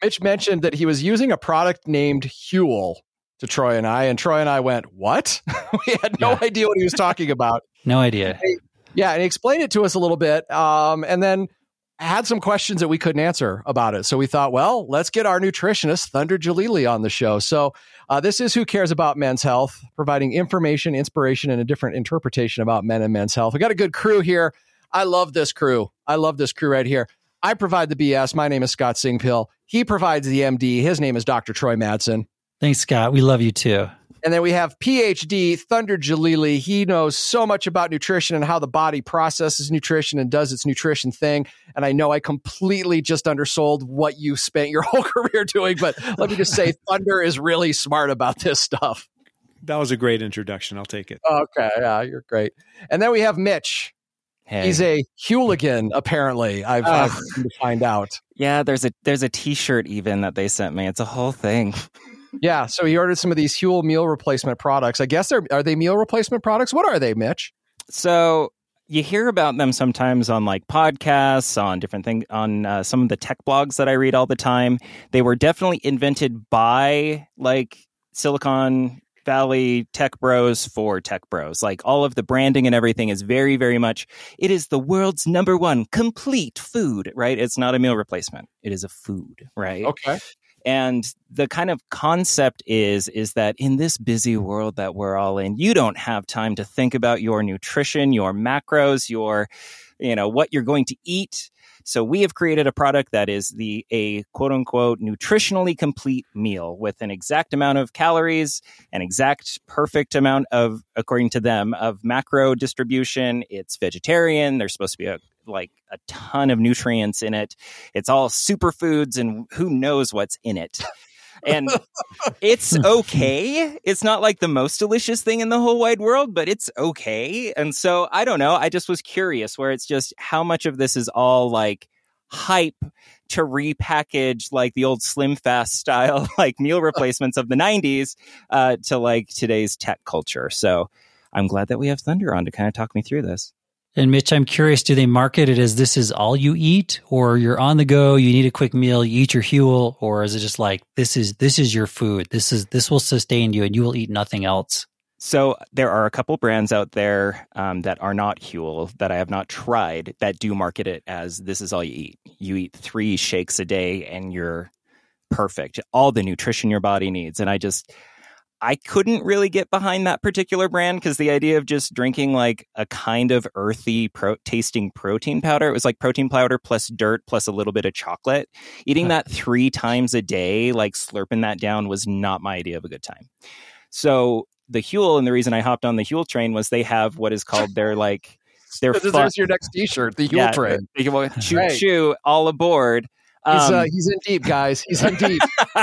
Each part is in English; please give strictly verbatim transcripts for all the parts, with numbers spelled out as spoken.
Mitch mentioned that he was using a product named Huel to Troy and I, and Troy and I went, what? We had no yeah. idea what he was talking about. No idea. He, yeah, and he explained it to us a little bit, um, and then had some questions that we couldn't answer about it. So we thought, well, let's get our nutritionist, Thunder Jalili, on the show. So uh, this is Who Cares About Men's Health, providing information, inspiration, and a different interpretation about men and men's health. We got a good crew here. I love this crew. I love this crew right here. I provide the B S. My name is Scott Singpill. He provides the M D. His name is Doctor Troy Madsen. Thanks, Scott. We love you too. And then we have P H D Thunder Jalili. He knows so much about nutrition and how the body processes nutrition and does its nutrition thing. And I know I completely just undersold what you spent your whole career doing, but let me just say Thunder is really smart about this stuff. That was a great introduction. I'll take it. Okay. Yeah, you're great. And then we have Mitch. Hey. He's a hooligan, apparently. I've, uh, I've come to find out. Yeah, there's a there's a T-shirt even that they sent me. It's a whole thing. Yeah, so he ordered some of these Huel meal replacement products. I guess they're are they meal replacement products? What are they, Mitch? So you hear about them sometimes on like podcasts, on different things, on uh, some of the tech blogs that I read all the time. They were definitely invented by like Silicon Valley tech bros for tech bros. Like all of the branding and everything is very, very much, it is the world's number one complete food, right? It's not a meal replacement. It is a food, right? Okay. And the kind of concept is, is that in this busy world that we're all in, you don't have time to think about your nutrition, your macros, your, you know, what you're going to eat. So we have created a product that is the a quote unquote nutritionally complete meal with an exact amount of calories, an exact perfect amount of, according to them, of macro distribution. It's vegetarian. There's supposed to be a like a ton of nutrients in it. It's all superfoods and who knows what's in it. And it's okay. It's not like the most delicious thing in the whole wide world, but it's okay. And so I don't know. I just was curious where it's just how much of this is all like hype to repackage like the old Slim Fast style, like meal replacements of the nineties uh, to like today's tech culture. So I'm glad that we have Thunder on to kind of talk me through this. And Mitch, I'm curious, do they market it as this is all you eat, or you're on the go, you need a quick meal, you eat your Huel, or is it just like this is this is your food, this is this will sustain you, and you will eat nothing else? So there are a couple brands out there um, that are not Huel that I have not tried that do market it as this is all you eat. You eat three shakes a day and you're perfect, all the nutrition your body needs. And I just I couldn't really get behind that particular brand because the idea of just drinking like a kind of earthy pro- tasting protein powder, it was like protein powder plus dirt plus a little bit of chocolate. Eating that three times a day, like slurping that down was not my idea of a good time. So the Huel, and the reason I hopped on the Huel train was they have what is called their like, their This is your next t-shirt, the Huel yeah, train. Well, choo right. choo, all aboard. Um, he's, uh, he's in deep, guys. He's in deep.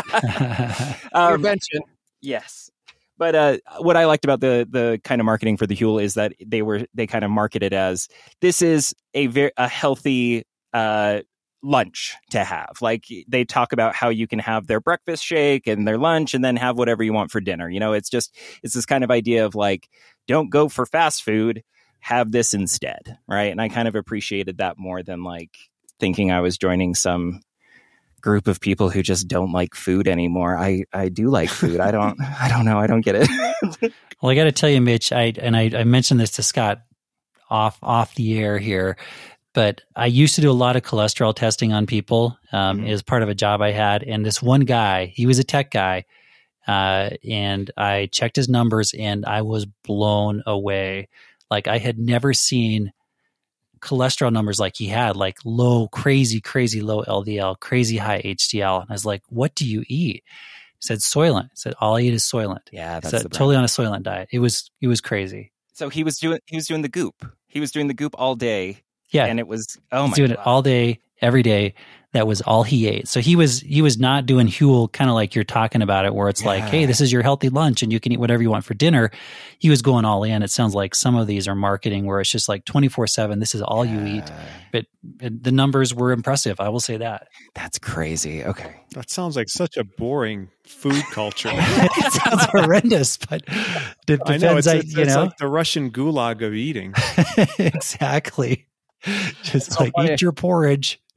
um, Intervention. Yes. But uh, what I liked about the the kind of marketing for the Huel is that they were they kind of marketed as this is a very a healthy uh, lunch to have. Like they talk about how you can have their breakfast shake and their lunch and then have whatever you want for dinner. You know, it's just it's this kind of idea of like, don't go for fast food, have this instead. Right. And I kind of appreciated that more than like thinking I was joining some group of people who just don't like food anymore. I, I do like food. I don't, I don't know. I don't get it. Well, I got to tell you, Mitch, I, and I, I mentioned this to Scott off, off the air here, but I used to do a lot of cholesterol testing on people um, mm-hmm. as part of a job I had. And this one guy, he was a tech guy. Uh, and I checked his numbers and I was blown away. Like I had never seen cholesterol numbers like he had, like low, crazy, crazy low L D L, crazy high H D L. And I was like, what do you eat? He said, Soylent. I said, all I eat is Soylent. Yeah, that's said, the totally on a Soylent diet. It was, it was crazy. So he was doing, he was doing the goop. He was doing the goop all day. Yeah. And it was, oh my God. Doing it all day, every day. That was all he ate. So he was, he was not doing Huel kind of like you're talking about it, where it's yeah. like, hey, this is your healthy lunch and you can eat whatever you want for dinner. He was going all in. It sounds like some of these are marketing where it's just like twenty-four seven. This is all yeah. you eat. But the numbers were impressive. I will say that. That's crazy. Okay. That sounds like such a boring food culture. It sounds horrendous, but it depends. I know, it's, I, it's, you it's know? like the Russian gulag of eating. Exactly. Just so like funny. Eat your porridge.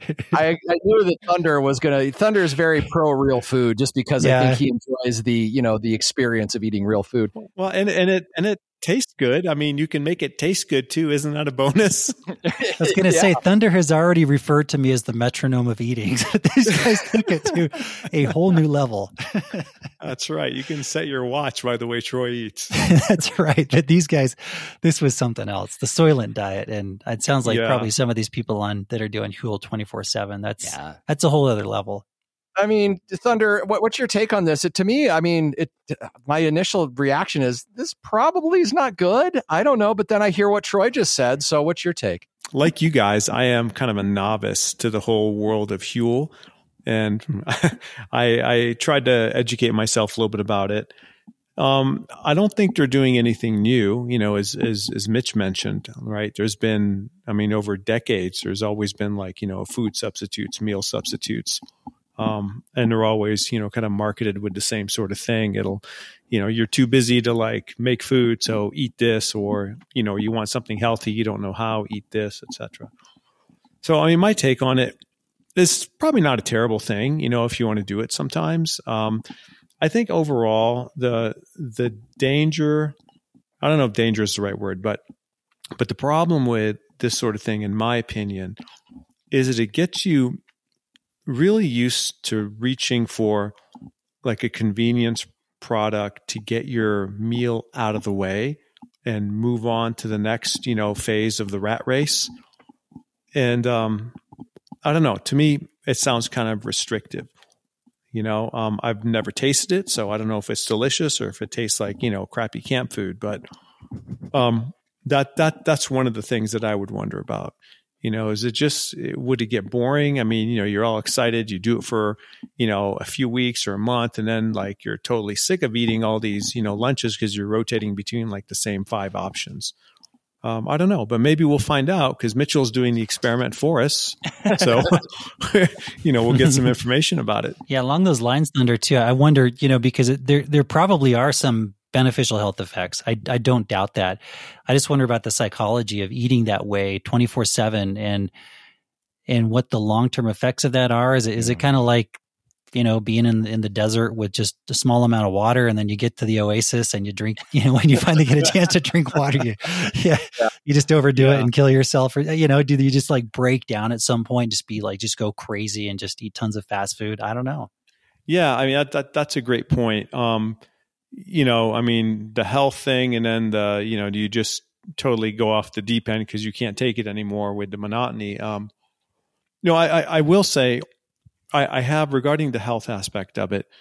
I, I knew that Thunder was going to. Thunder is very pro real food, just because Yeah. I think he enjoys the you know the experience of eating real food. Well, and and it and it tastes good. I mean, you can make it taste good too. Isn't that a bonus? I was going to say, Thunder has already referred to me as the metronome of eating. These guys took it to a whole new level. That's right. You can set your watch by the way Troy eats. That's right. But these guys, this was something else. The Soylent diet, and it sounds like Yeah. probably some of these people on that are doing Huel twenty-four seven. That's Yeah. that's a whole other level. I mean, Thunder, what, what's your take on this? It, to me, I mean, it. My initial reaction is this probably is not good. I don't know, but then I hear what Troy just said. So, what's your take? Like you guys, I am kind of a novice to the whole world of Huel, and I, I tried to educate myself a little bit about it. Um, I don't think they're doing anything new, you know, as, as, as Mitch mentioned, right? There's been, I mean, over decades, there's always been like, you know, food substitutes, meal substitutes. Um, and they're always, you know, kind of marketed with the same sort of thing. It'll, you know, you're too busy to like make food, so eat this, or, you know, you want something healthy, you don't know how, eat this, et cetera. So, I mean, my take on it is probably not a terrible thing, you know, if you want to do it sometimes. Um, I think overall the the danger, I don't know if danger is the right word, but but the problem with this sort of thing, in my opinion, is that it gets you really used to reaching for like a convenience product to get your meal out of the way and move on to the next, you know, phase of the rat race. And um, I don't know, to me, it sounds kind of restrictive. You know, um, I've never tasted it, so I don't know if it's delicious or if it tastes like, you know, crappy camp food. But um, that that that's one of the things that I would wonder about. You know, is it just, would it get boring? I mean, you know, you're all excited. You do it for, you know, a few weeks or a month, and then like you're totally sick of eating all these, you know, lunches because you're rotating between like the same five options. Um, I don't know, but maybe we'll find out because Mitchell's doing the experiment for us. So, you know, we'll get some information about it. Yeah, along those lines, Thunder, too, I wonder, you know, because it, there there probably are some beneficial health effects. I, I don't doubt that. I just wonder about the psychology of eating that way twenty-four seven and and what the long-term effects of that are. Is it, is it kind of like, you know, being in in the desert with just a small amount of water, and then you get to the oasis and you drink, you know, when you finally get a chance to drink water, you, yeah, yeah. you just overdo Yeah. it and kill yourself. Or, you know, do you just like break down at some point, just be like, just go crazy and just eat tons of fast food? I don't know. Yeah, I mean, that, that that's a great point. Um, you know, I mean, the health thing, and then the, you know, do you just totally go off the deep end because you can't take it anymore with the monotony? Um, you know, I, I, I will say, I, I have, regarding the health aspect of it,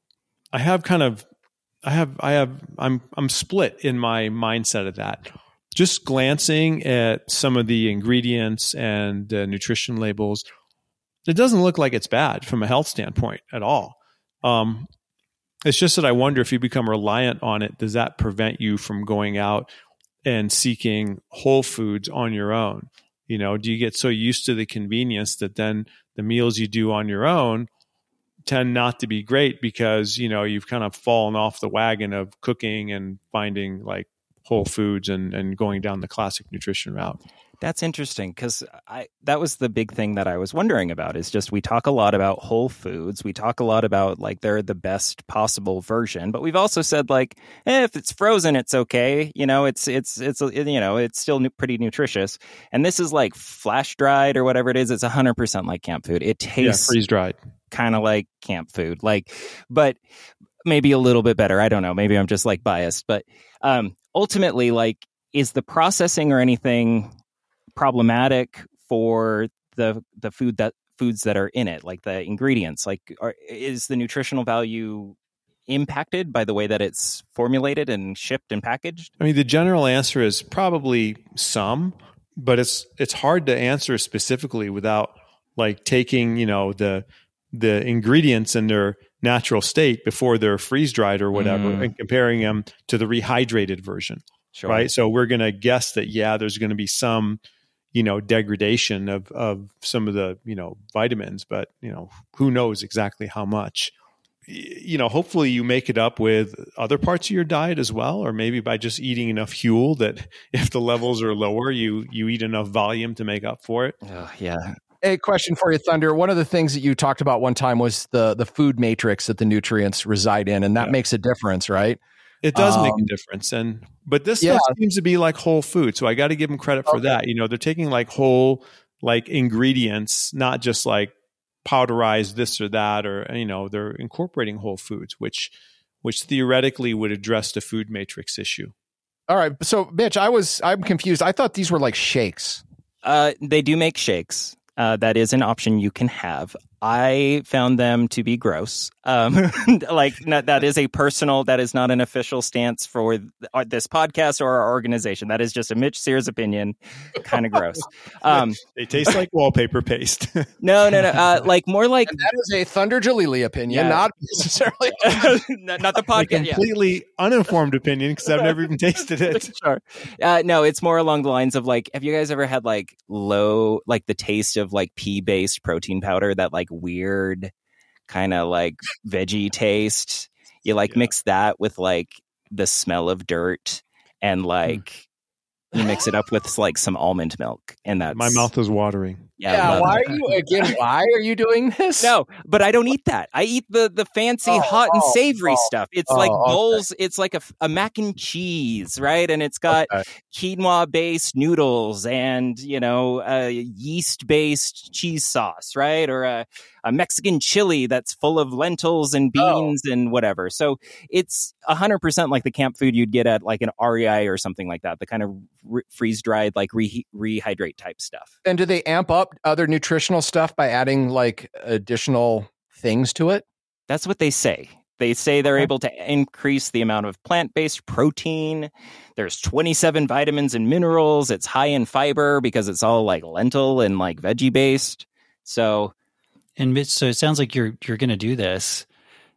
I have kind of, I have, I have, I'm, I'm split in my mindset of that. Just glancing at some of the ingredients and the nutrition labels, it doesn't look like it's bad from a health standpoint at all. Um, it's just that I wonder if you become reliant on it, does that prevent you from going out and seeking whole foods on your own? You know, do you get so used to the convenience that then the meals you do on your own tend not to be great because, you know, you've kind of fallen off the wagon of cooking and finding like whole foods and, and going down the classic nutrition route? That's interesting because I that was the big thing that I was wondering about is just we talk a lot about whole foods. We talk a lot about like they're the best possible version, but we've also said like, eh, if it's frozen, it's okay. You know, it's it's it's you know, it's still nu- pretty nutritious. And this is like flash dried or whatever it is. It's one hundred percent like camp food. It tastes yeah, freeze dried, kind of like camp food, like, but maybe a little bit better. I don't know. Maybe I'm just like biased, but um, ultimately, like, is the processing or anything problematic for the the food that foods that are in it, like the ingredients? Like, are, is the nutritional value impacted by the way that it's formulated and shipped and packaged? I mean, the general answer is probably some, but it's it's hard to answer specifically without like taking, you know, the the ingredients in their natural state before they're freeze dried or whatever, mm. and comparing them to the rehydrated version. Sure. Right. So we're going to guess that, yeah, there's going to be some, you know, degradation of, of some of the, you know, vitamins, but, you know, who knows exactly how much. You know, hopefully you make it up with other parts of your diet as well, or maybe by just eating enough Huel that if the levels are lower, you you eat enough volume to make up for it. Oh, yeah. Hey, question for you, Thunder. One of the things that you talked about one time was the the food matrix that the nutrients reside in, and that yeah. makes a difference, right? It does um, make a difference. And but this yeah. stuff seems to be like whole food, so I got to give them credit for okay. that. You know, they're taking like whole like ingredients, not just like powderized this or that, or you know, they're incorporating whole foods, which which theoretically would address the food matrix issue. All right, so Mitch, I was I'm confused. I thought these were like shakes. Uh, they do make shakes. Uh, that is an option you can have. I found them to be gross. Um, like not, that is a personal, that is not an official stance for th- this podcast or our organization. That is just a Mitch Sears opinion. Kind of gross. Um, they taste like wallpaper paste. no, no, no. Uh, like more like and that is a Thunder Jalili opinion, yeah. not necessarily not, not the podcast. A completely yeah. uninformed opinion because I've never even tasted it. Sure. Uh, no, it's more along the lines of like, have you guys ever had like low, like the taste of like pea based protein powder, that like weird kind of like veggie taste? You like yeah. mix that with like the smell of dirt and like mm. you mix it up with like some almond milk, and that's my mouth is watering. Yeah, yeah why that. are you again? Why are you doing this? No, but I don't eat that. I eat the the fancy oh, hot and savory oh, stuff. It's oh, like bowls. Okay. It's like a, a mac and cheese, right? And it's got okay. quinoa based noodles and you know a yeast based cheese sauce, right? Or a, a Mexican chili that's full of lentils and beans oh. and whatever. So it's a hundred percent like the camp food you'd get at like an R E I or something like that. The kind of re- freeze dried like re- rehydrate type stuff. And do they amp up other nutritional stuff by adding like additional things to it? That's what they say. They say they're okay. able to increase the amount of plant-based protein. There's twenty-seven vitamins and minerals. It's high in fiber because it's all like lentil and like veggie based. So, and Mitch, so it sounds like you're you're going to do this.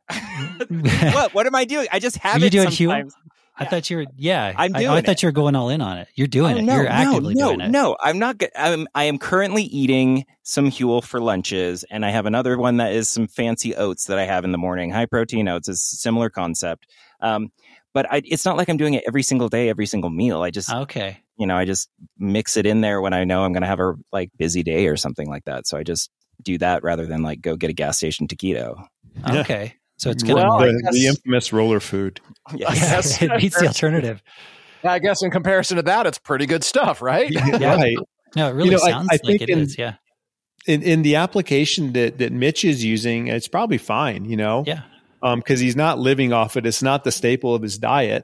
what? What am I doing? I just have you it do sometimes. It, I yeah. thought you were, yeah. I'm doing I, I it. thought you were going all in on it. You're doing oh, it. No, You're actively no, doing it. No, I'm not. I'm, I am currently eating some Huel for lunches, and I have another one that is some fancy oats that I have in the morning. High protein oats is a similar concept. Um, but I, it's not like I'm doing it every single day, every single meal. I just, okay. you know, I just mix it in there when I know I'm going to have a like busy day or something like that. So I just do that rather than like go get a gas station taquito. Okay. So it's kind well, of the, the infamous roller food. Yes. It beats the alternative. I guess in comparison to that, it's pretty good stuff, right? Yeah. Right. No, it really you know, sounds I, I like think it in, is. Yeah. In in the application that that Mitch is using, it's probably fine. You know. Yeah. Um, because he's not living off it. It's not the staple of his diet.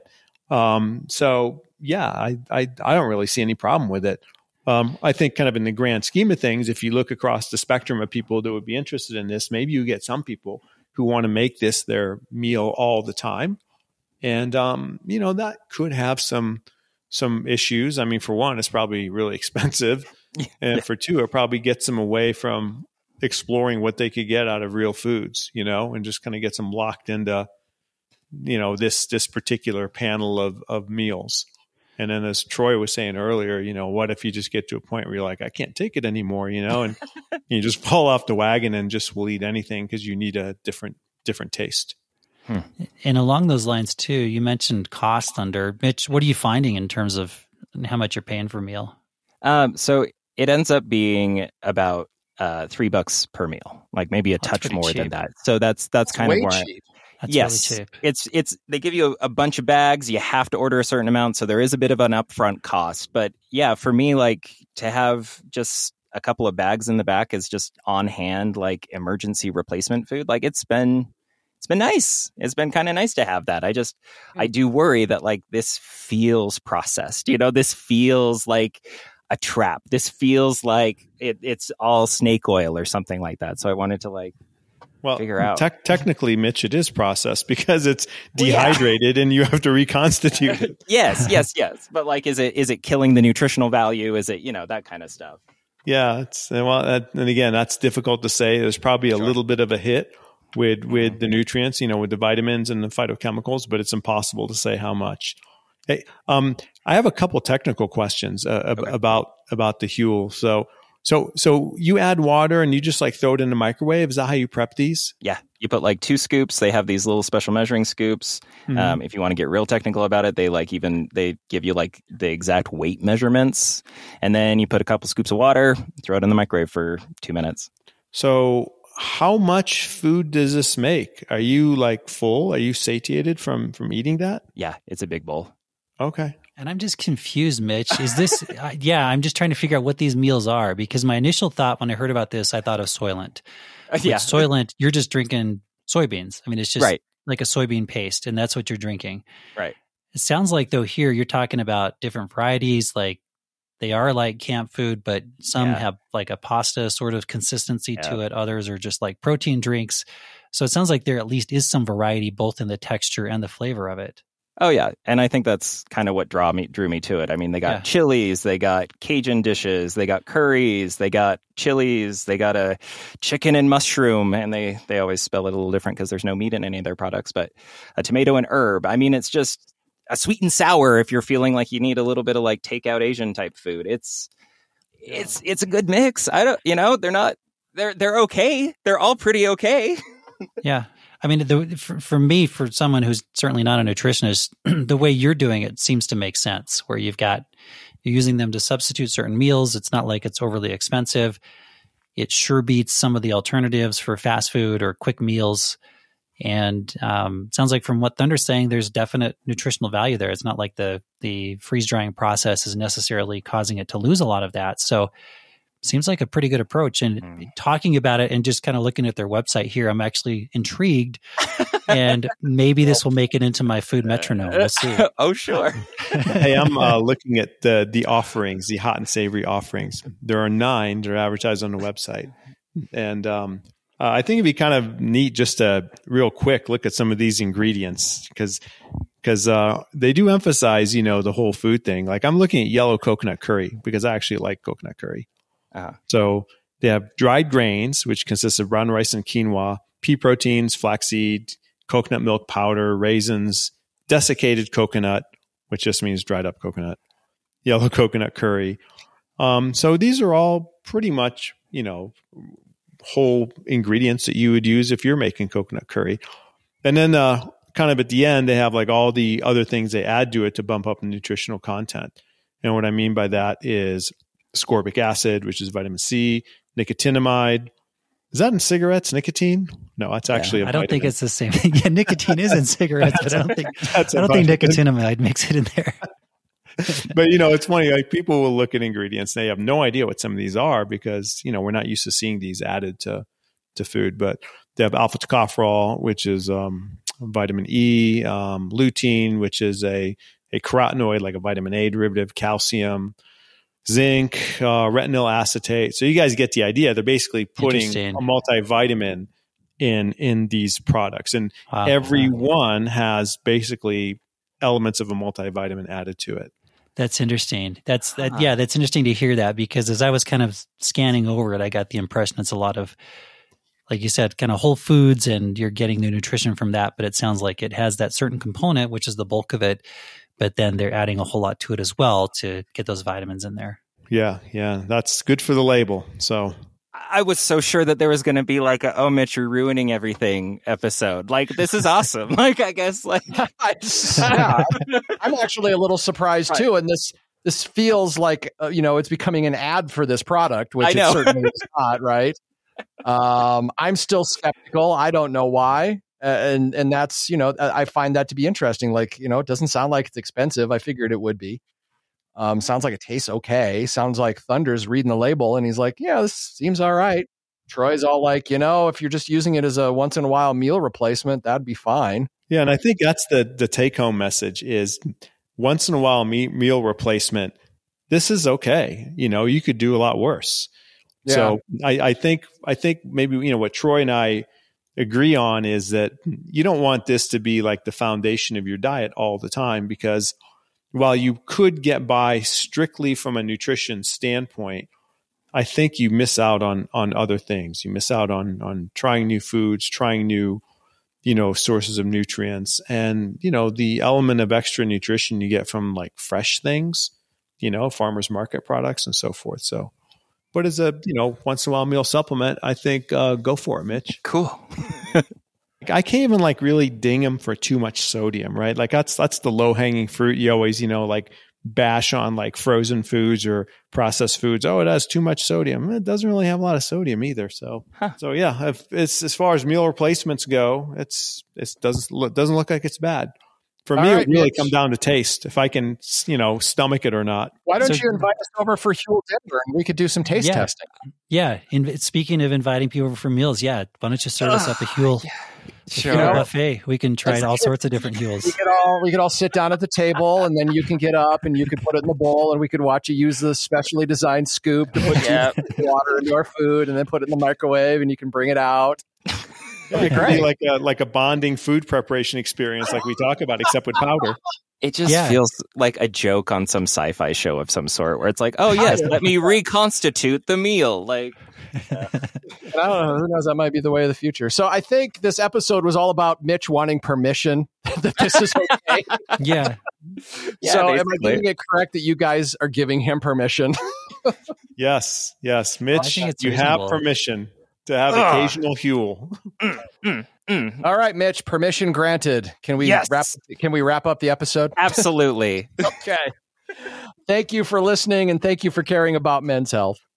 Um. So yeah, I I I don't really see any problem with it. Um, I think kind of in the grand scheme of things, if you look across the spectrum of people that would be interested in this, maybe you get some people who want to make this their meal all the time. And, um, you know, that could have some, some issues. I mean, for one, it's probably really expensive. And for two, it probably gets them away from exploring what they could get out of real foods, you know, and just kind of gets them locked into, you know, this, this particular panel of, of meals. And then as Troy was saying earlier, you know, what if you just get to a point where you're like, I can't take it anymore, you know, and you just fall off the wagon and just will eat anything because you need a different, different taste. Hmm. And along those lines too, you mentioned cost, Thunder. Mitch, what are you finding in terms of how much you're paying for a meal? Um, so it ends up being about uh, three bucks per meal, like maybe a that's touch more cheap. than that. So that's, that's, that's kind of where cheap. That's yes, really cheap. it's it's they give you a, a bunch of bags. You have to order a certain amount, so there is a bit of an upfront cost. But yeah, for me, like to have just a couple of bags in the back is just on hand, like emergency replacement food. Like it's been it's been nice. It's been kind of nice to have that. I just mm-hmm. I do worry that like this feels processed. You know, this feels like a trap. This feels like it, it's all snake oil or something like that. So I wanted to like. Well, figure out. Te- technically, Mitch, it is processed because it's dehydrated well, yeah. and you have to reconstitute it. yes, yes, yes. But like, is it is it killing the nutritional value? Is it, you know, that kind of stuff? Yeah. It's, well, that, and again, that's difficult to say. There's probably a sure. little bit of a hit with with the nutrients, you know, with the vitamins and the phytochemicals, but it's impossible to say how much. Hey, um, I have a couple technical questions uh, okay. about about the Huel. So So, so you add water and you just like throw it in the microwave. Is that how you prep these? Yeah, you put like two scoops. They have these little special measuring scoops. Mm-hmm. Um, if you want to get real technical about it, they like even they give you like the exact weight measurements, and then you put a couple scoops of water, throw it in the microwave for two minutes. So, how much food does this make? Are you like full? Are you satiated from from eating that? Yeah, it's a big bowl. Okay. And I'm just confused, Mitch. Is this, uh, yeah, I'm just trying to figure out what these meals are, because my initial thought when I heard about this, I thought of Soylent. Uh, yeah. With Soylent, you're just drinking soybeans. I mean, it's just right. like a soybean paste, and that's what you're drinking. Right. It sounds like, though, here you're talking about different varieties, like they are like camp food, but some yeah. have like a pasta sort of consistency yeah. to it. Others are just like protein drinks. So it sounds like there at least is some variety both in the texture and the flavor of it. Oh, yeah. And I think that's kind of what draw me, drew me to it. I mean, they got yeah. chilies, they got Cajun dishes, they got curries, they got chilies, they got a chicken and mushroom, and they, they always spell it a little different because there's no meat in any of their products, but a tomato and herb. I mean, it's just a sweet and sour if you're feeling like you need a little bit of like takeout Asian type food. It's it's it's a good mix. I don't, you know, they're not, they're they're okay. They're all pretty okay. Yeah. I mean, the, for, for me, for someone who's certainly not a nutritionist, the way you're doing it seems to make sense, where you've got, you're using them to substitute certain meals. It's not like it's overly expensive. It sure beats some of the alternatives for fast food or quick meals. And um, sounds like from what Thunder's saying, there's definite nutritional value there. It's not like the, the freeze drying process is necessarily causing it to lose a lot of that. So seems like a pretty good approach. And mm. talking about it and just kind of looking at their website here, I'm actually intrigued. And maybe this will make it into my food metronome. We'll see. Oh, sure. Hey, I'm uh, looking at the the offerings, the hot and savory offerings. There are nine that are advertised on the website. And um, uh, I think it'd be kind of neat just to real quick look at some of these ingredients, because because uh, they do emphasize, you know, the whole food thing. Like I'm looking at yellow coconut curry because I actually like coconut curry. Uh-huh. So they have dried grains, which consists of brown rice and quinoa, pea proteins, flaxseed, coconut milk powder, raisins, desiccated coconut, which just means dried up coconut, yellow coconut curry. Um, so these are all pretty much, you know, whole ingredients that you would use if you're making coconut curry. And then uh, kind of at the end, they have like all the other things they add to it to bump up the nutritional content. And what I mean by that is ascorbic acid, which is vitamin C, nicotinamide. Is that in cigarettes, nicotine? No, that's actually yeah, a I don't vitamin. think it's the same. Yeah, nicotine is in cigarettes, but I don't think I don't think nicotinamide makes it in there. But, you know, it's funny. Like people will look at ingredients. They have no idea what some of these are because, you know, we're not used to seeing these added to, to food. But they have alpha tocopherol, which is um, vitamin E, um, lutein, which is a, a carotenoid, like a vitamin A derivative, calcium, zinc, uh, retinol acetate. So you guys get the idea. They're basically putting a multivitamin in in these products, and wow. every one has basically elements of a multivitamin added to it. That's interesting. That's that. Yeah, that's interesting to hear that, because as I was kind of scanning over it, I got the impression it's a lot of, like you said, kind of whole foods, and you're getting the nutrition from that. But it sounds like it has that certain component, which is the bulk of it. But then they're adding a whole lot to it as well to get those vitamins in there. Yeah, yeah, that's good for the label. So I was so sure that there was going to be like a, oh, Mitch, you're ruining everything episode. Like, this is awesome. Like, I guess, like, I, yeah, I'm actually a little surprised right. too. And this this feels like, uh, you know, it's becoming an ad for this product, which it certainly is not, right? Um, I'm still skeptical. I don't know why. Uh, and and that's, you know, I find that to be interesting. Like, you know, it doesn't sound like it's expensive. I figured it would be. Um, sounds like it tastes okay. Sounds like Thunder's reading the label and he's like, yeah, this seems all right. Troy's all like, you know, if you're just using it as a once in a while meal replacement, that'd be fine. Yeah, and I think that's the the take home message is once in a while me, meal replacement. This is okay. You know, you could do a lot worse. Yeah. So I, I think I think maybe, you know, what Troy and I agree on is that you don't want this to be like the foundation of your diet all the time, because while you could get by strictly from a nutrition standpoint, I think you miss out on on other things. You miss out on on trying new foods, trying new, you know, sources of nutrients, and, you know, the element of extra nutrition you get from like fresh things, you know, farmers market products and so forth. So but as a, you know, once in a while meal supplement, I think uh, go for it, Mitch. Cool. I can't even like really ding him for too much sodium, right? Like that's that's the low hanging fruit. You always, you know, like bash on like frozen foods or processed foods. Oh, it has too much sodium. It doesn't really have a lot of sodium either. So, huh. so yeah, if it's as far as meal replacements go, it's it doesn't look doesn't look like it's bad. For me, right, it really Mitch. Come down to taste. If I can, you know, stomach it or not. Why don't so, you invite us over for Huel Denver and we could do some taste yeah, testing? Yeah. In, speaking of inviting people over for meals, yeah, why don't you serve uh, us up a Huel? Yeah. Sure. Huel buffet. We can try all sorts of different Huels. We could all we could all sit down at the table, and then you can get up and you could put it in the bowl, and we could watch you use the specially designed scoop to put yeah. water into our food, and then put it in the microwave, and you can bring it out. Yeah, it could be like a like a bonding food preparation experience, like we talk about, except with powder. It just yeah. feels like a joke on some sci-fi show of some sort, where it's like, "Oh yes, let me reconstitute the meal." Like, yeah. And I don't know. Who knows? That might be the way of the future. So I think this episode was all about Mitch wanting permission that this is okay. Yeah. yeah so basically. Am I getting it correct that you guys are giving him permission? Yes. Yes, Mitch, well, you have permission to have Ugh. occasional Huel. Mm, mm, mm. All right, Mitch, permission granted. Can we yes. wrap can we wrap up the episode? Absolutely. Okay. Thank you for listening, and thank you for caring about men's health.